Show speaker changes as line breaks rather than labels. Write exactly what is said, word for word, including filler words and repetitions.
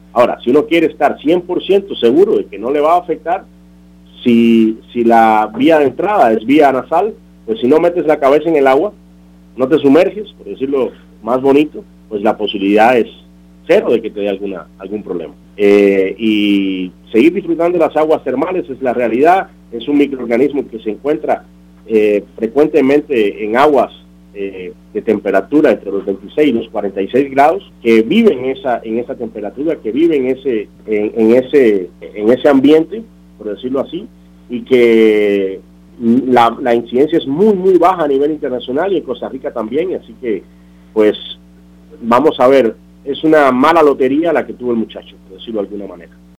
Ahora, si uno quiere estar cien por ciento seguro de que no le va a afectar, si, si la vía de entrada es vía nasal, pues si no metes la cabeza en el agua, no te sumerges, por decirlo más bonito, pues la posibilidad es cero de que te dé alguna, algún problema. Eh, y seguir disfrutando de las aguas termales es la realidad, es un microorganismo que se encuentra eh, frecuentemente en aguas eh, de temperatura entre los veintiséis y los cuarenta y seis grados, que vive en esa, en esa temperatura, que vive en ese, en, en ese, en ese ambiente, por decirlo así, y que la, la incidencia es muy, muy baja a nivel internacional y en Costa Rica también, así que, pues, vamos a ver, es una mala lotería la que tuvo el muchacho, por decirlo de alguna manera.